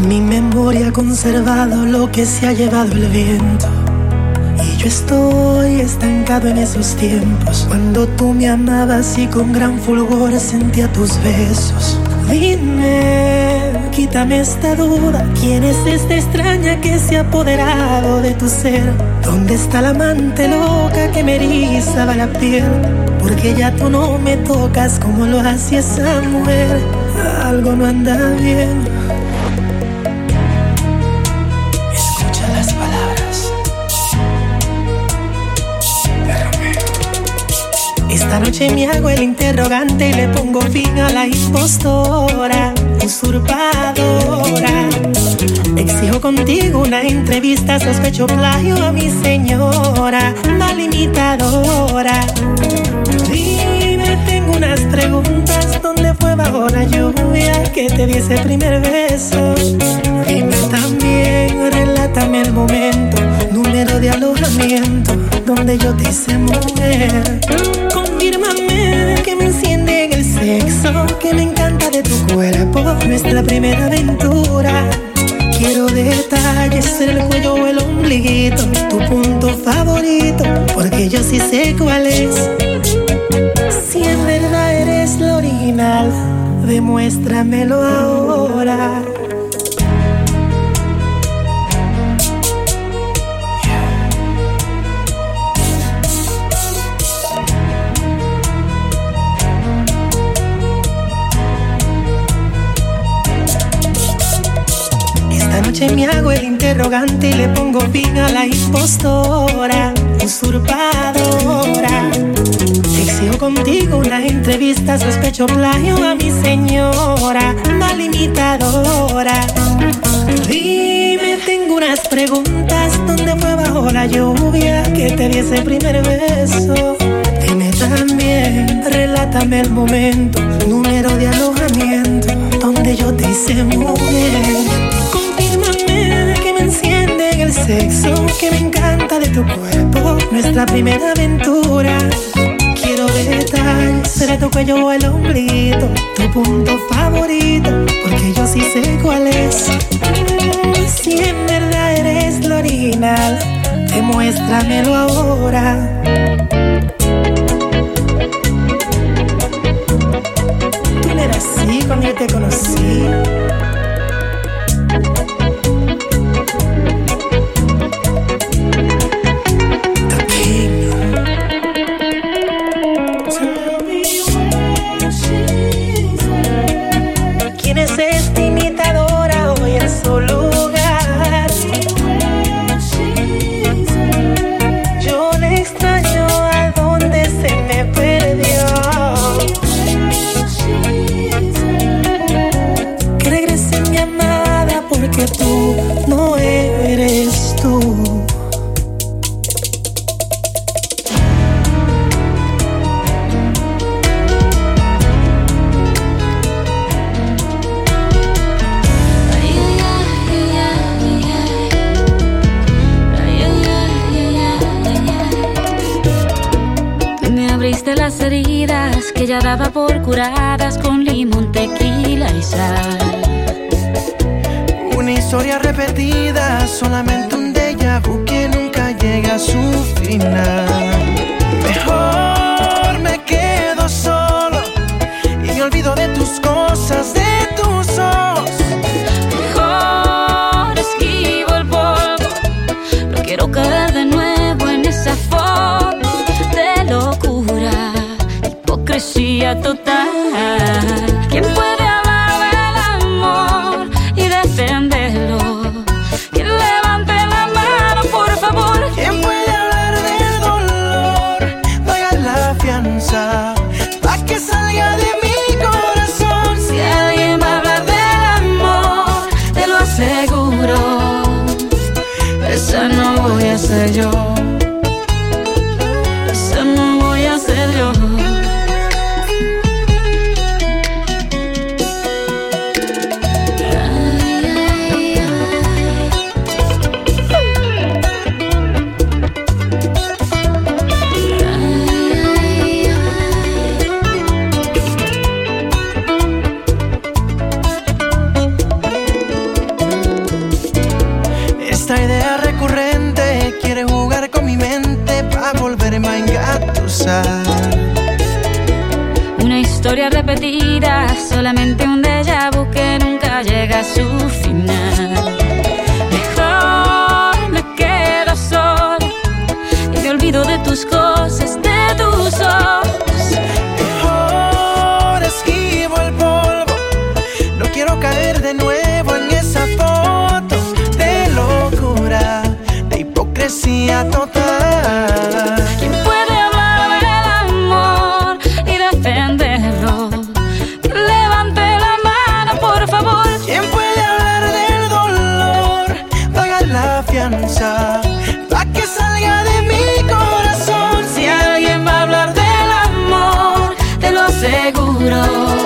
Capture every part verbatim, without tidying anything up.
mi memoria ha conservado lo que se ha llevado el viento. Y yo estoy estancado en esos tiempos, cuando tú me amabas y con gran fulgor sentía tus besos. Dime, quítame esta duda, ¿quién es esta extraña que se ha apoderado de tu ser? ¿Dónde está la amante loca que me erizaba la piel? Porque ya tú no me tocas como lo hacía esa mujer. Algo no anda bien. Escucha las palabras de Romeo. Esta noche me hago el interrogante y le pongo fin a la impostora, usurpadora. Exijo contigo una entrevista, sospecho plagio a mi señora, mal imitadora. Dime, tengo unas preguntas, ¿dónde fue bajo la lluvia que te di ese primer beso? Dime también, relátame el momento, número de alojamiento, donde yo te hice mujer. Confírmame que me enciende en el sexo, que me encanta de tu cuerpo, nuestra primera aventura. Quiero detalles en el cuello o el ombliguito, tu punto favorito, porque yo sí sé cuál es. Si en verdad eres lo original, demuéstramelo ahora. Esta noche me hago el interrogante y le pongo fin a la impostora, usurpadora. Exijo contigo una entrevista, sospecho plagio a mi señora, mal imitadora. Dime, tengo unas preguntas, ¿dónde fue bajo la lluvia que te di ese primer beso? Dime también, relátame el momento, número de alojamiento, donde yo te hice mujer. Confírmame que me enciende en el sexo, que me encanta de tu cuerpo, nuestra primera aventura. Quiero detalles de tu cuello o el ombliguito, tu punto favorito, porque yo sí sé cuál es. Si en verdad eres lo original, demuéstramelo ahora. Tú no eras así cuando yo te conocí. Que ya daba por curadas con limón, tequila y sal. Una historia repetida, solamente un déjà vu que nunca llega a su final. Mejor me quedo solo y me olvido de tus cosas, de tus ojos. Mejor esquivo el polvo, no quiero caer de nuevo en esa foto de locura, hipocresía total. ¿Quién puede hablar del amor y defenderlo? ¿Quién levante la mano, por favor? ¿Quién puede hablar del dolor? Paga la fianza pa' que salga de mi corazón. Si alguien va a hablar del amor, te lo aseguro, esa no voy a ser yo. Esa no voy a ser yo. historia repetida, solamente un déjà vu que nunca llega a su final. Mejor me quedo sola y me olvido de tus cosas, de tus ojos. Mejor esquivo el polvo, no quiero caer de nuevo en esa foto de locura, de hipocresía total. ¿Quién puede hablar del amor y defenderlo? Que levante la mano, por favor. ¿Quién puede hablar del dolor? Pagar la fianza pa' que salga de mi corazón. Si alguien va a hablar del amor, te lo aseguro,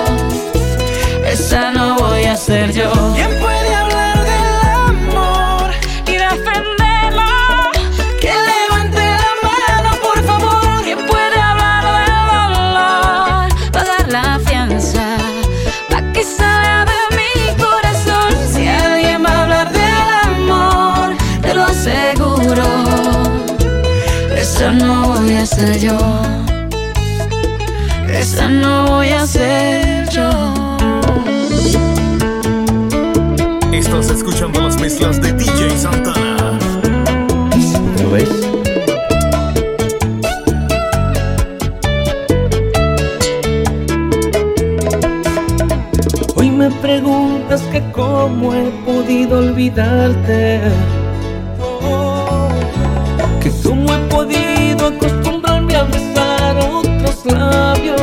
esa no voy a ser yo. ¿Quién puede hablar del amor Y defenderlo, que levante la mano, por favor? ¿quién puede hablar del dolor? Pagar la fianza pa' que salga de mi corazón. Si alguien va a hablar del amor, te lo aseguro, esa no voy a ser yo. Esa no voy a ser yo. Estás escuchando las mezclas de D J Santana. ¿Lo ves? Hoy me preguntas que cómo he podido olvidarte, que cómo he podido acostumbrarme a besar otros labios.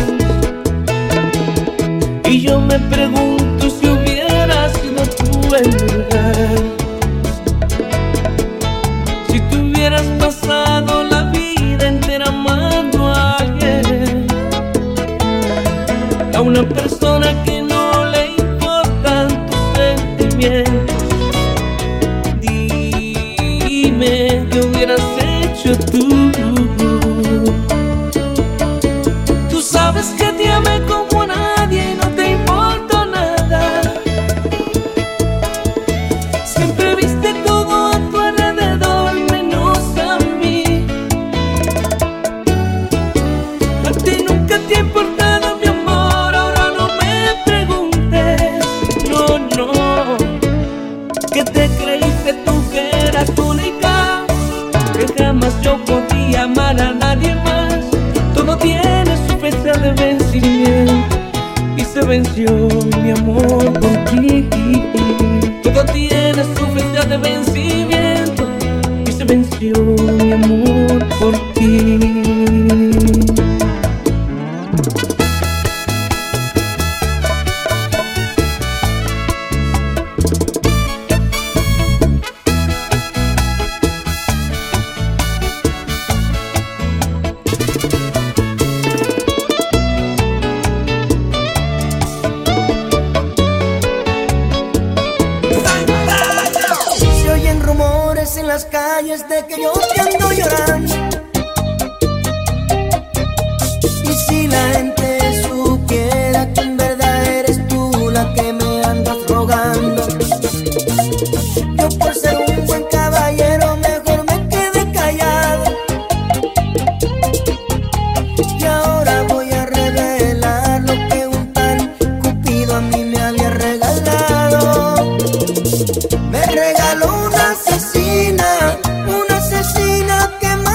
Y yo me pregunto si hubiera sido tú en mi lugar, si tú hubieras pasado la vida entera amando a alguien, a una persona que no le importan tus sentimientos. Dime qué hubieras hecho tú. Tú sabes que te amé como a nadie y no te importó nada. Siempre viste todo a tu alrededor menos a mí. A ti nunca te ha importado mi amor, ahora no me preguntes. No, no, que te creíste tú que eras única, que jamás yo podía amar a nadie más. Todo tiene su fecha de vencimiento y se venció mi amor por ti. Todo tiene su fecha de vencimiento y se venció mi amor por ti. Se oyen rumores en las calles de que yo te ando llorando. Y si la gente supiera que en verdad eres tú la que me andas rogando, yo por ser un buen caballero mejor me quedé callado. Y ahora voy a revelar lo que un tal Cupido a mí me había regalado. Me regaló una asesina, una asesina que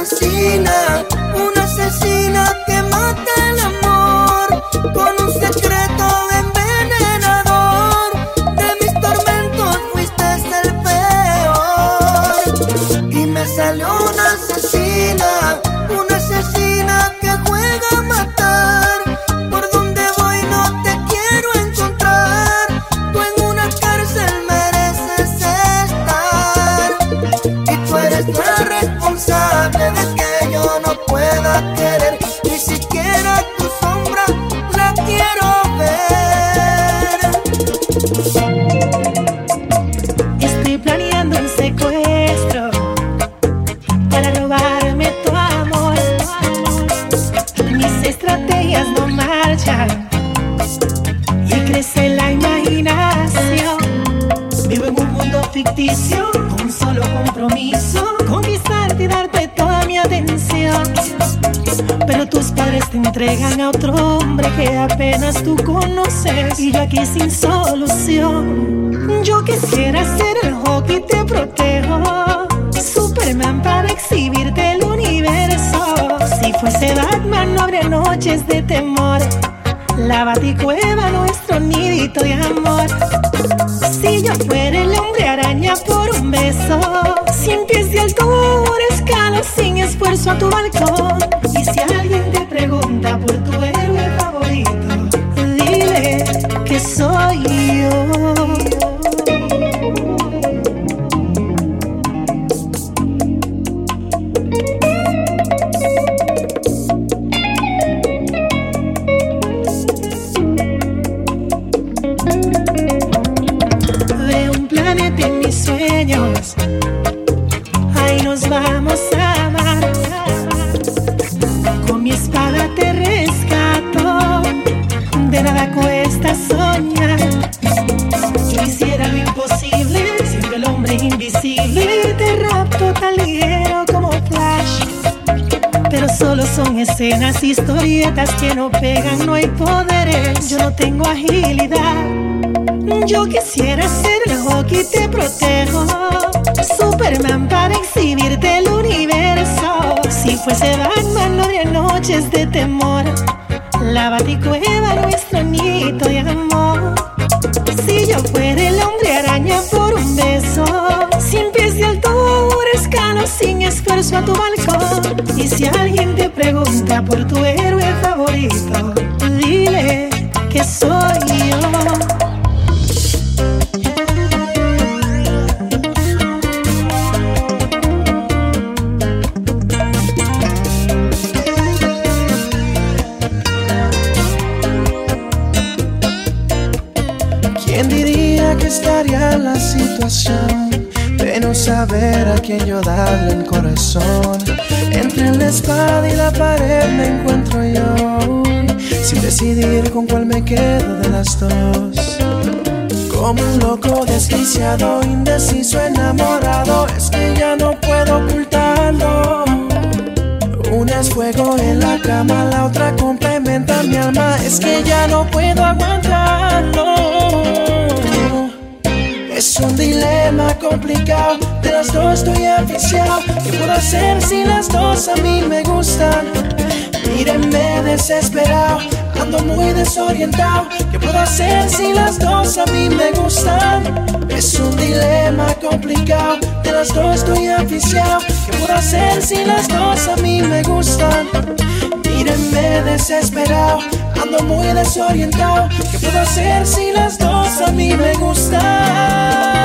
asesina, una asesina que mata el amor con un secreto envenenador. De mis tormentos fuiste el peor y me salió una asesina, una asesina que juega a matar. Por donde voy no te quiero encontrar, tú en una cárcel mereces estar y tú eres la responsable de que yo no pueda querer, ni siquiera tu sombra la quiero ver. Estoy planeando un secuestro para robarme tu amor. Mis estrategias no marchan y crece la imaginación. Vivo en un mundo ficticio con un solo compromiso: conquistarte y darte toda mi atención. Pero tus padres te entregan a otro hombre que apenas tú conoces y yo aquí sin solución. Yo quisiera ser el Hulk y te protejo, Superman para exhibirte el universo. Si fuese Batman no habría noches de temor, la Baticueva nuestro nidito de amor. Si yo fuera el hombre araña por un beso, cien pies de altura escalo sin esfuerzo a tu balcón. Y si alguien te pregunta por tu héroe favorito, dile que soy yo. Veo un planeta en mis sueños, ahí nos vamos a amar. Con mi espada te rescato, de nada cuesta soñar. Yo hiciera lo imposible, siendo el hombre invisible. Te rapto tan ligero como Flash, pero solo son escenas, historietas que no pegan, no hay poderes. Yo no tengo agilidad. Yo quisiera ser el Hulk y te protejo, Superman para exhibirte el universo. Si fuese Batman no habría noches de temor, la Baticueva nuestro nidito de amor. Si yo fuera el hombre araña por un beso, cien pies de altura escalo sin esfuerzo a tu balcón. Y si alguien te pregunta por tu héroe favorito, dile que soy yo. ¿Quién diría que estaría en la situación de no saber a quién yo darle el corazón? Entre la espada y la pared me encuentro yo, sin decidir con cuál me quedo de las dos. Como un loco desquiciado, indeciso, enamorado, es que ya no puedo ocultarlo. Una es fuego en la cama, la otra complementa mi alma, es que ya no puedo aguantarlo. Es un dilema complicado, de las dos estoy aficiado. ¿Qué puedo hacer si las dos a mí me gustan? Mírenme desesperado, ando muy desorientado. ¿Qué puedo hacer si las dos a mí me gustan? Es un dilema complicado, de las dos estoy aficiado. ¿Qué puedo hacer si las dos a mí me gustan? Mírenme desesperado, ando muy desorientado. ¿Qué puedo hacer si las dos a mí me gustan?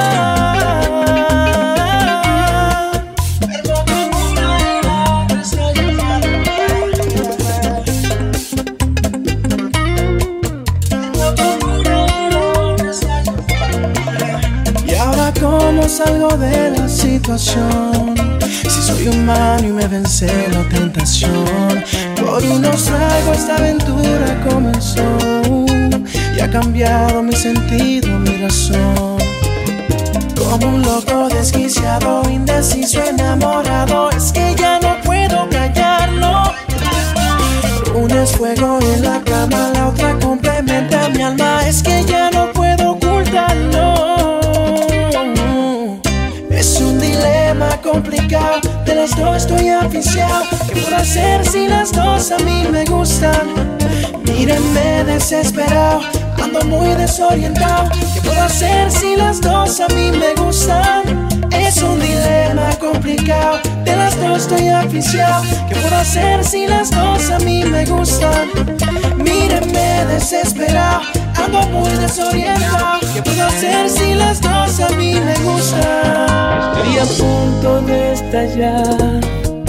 Y ahora cómo salgo de la situación, si soy humano y me vence la tentación. Por unos tragos esta aventura comenzó y ha cambiado mi sentido, mi razón. Como un loco desquiciado, indeciso, enamorado, es que ya no puedo callarlo. Una es fuego en la cama, la otra complementa mi alma, es que ya no puedo ocultarlo. Es un dilema dilema complicado, de las dos estoy aficiado. ¿Qué puedo hacer si las dos a mí me gustan? Mírenme desesperado, ando muy desorientado. ¿Qué puedo hacer si las dos a mí me gustan? Es un dilema complicado, de las dos estoy aficiado. ¿Qué puedo hacer si las dos a mí me gustan? Mírenme desesperado, ando muy desorientado. ¿Qué puedo hacer si las dos a mí me gustan? Estoy a punto de estallar.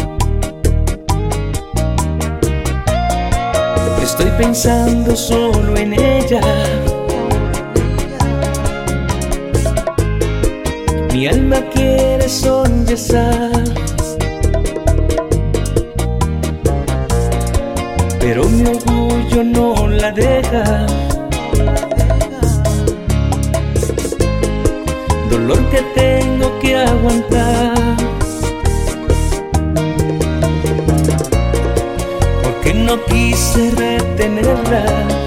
Estoy pensando solo en ella. Mi alma quiere sollozar, pero mi orgullo no la deja. Dolor que tengo que aguantar, porque no quise retenerla.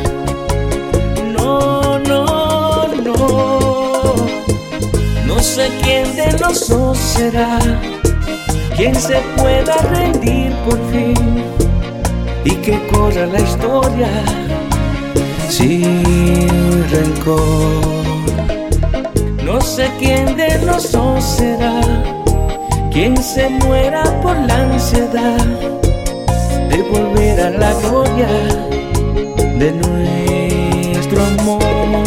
No, no, no. No sé quién de los dos será quien se pueda rendir por fin y que corra la historia sin rencor. No sé quién de los dos será quien se muera por la ansiedad de volver a la gloria de nuestro amor.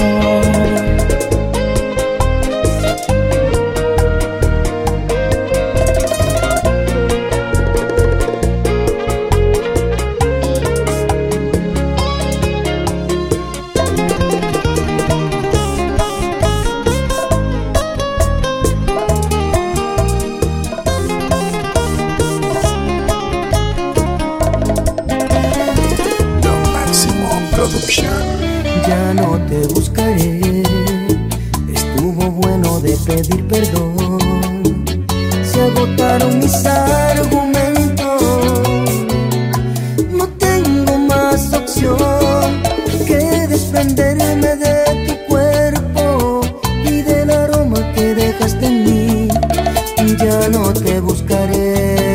Ya no te buscaré, estuvo bueno de pedir perdón. Se agotaron mis argumentos, no tengo más opción que desprenderme de tu cuerpo y del aroma que dejaste en mí. Ya no te buscaré.